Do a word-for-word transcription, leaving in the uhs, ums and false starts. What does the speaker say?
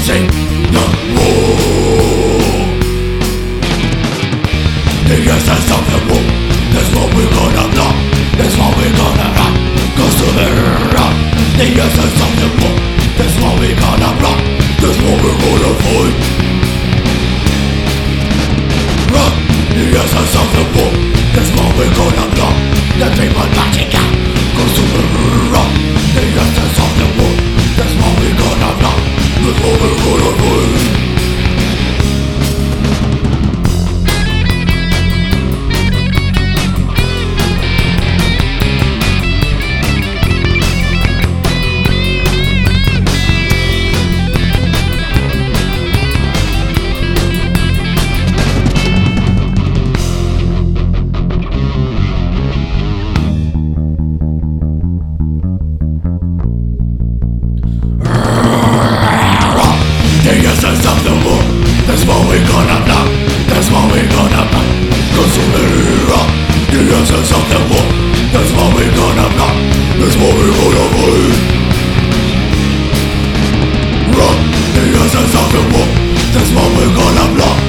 see the war. The essence of the war, that's what we're gonna block, that's what we're gonna rock. Goes to the rock. The essence of the war, that's what we're gonna block, that's what we're gonna fight. Rock. The essence of the war, that's what we're gonna block, the people marching out. Goes to the rock. The essence of the war, that's what we're gonna block, that's what we're gonna fight. The essence of the war, that's what we're gonna block, that's what we're gonna block. Goes to the rock. The essence of the war, that's what we're gonna block, that's what we're gonna fight. Rock. The essence of the war, that's what we're gonna block,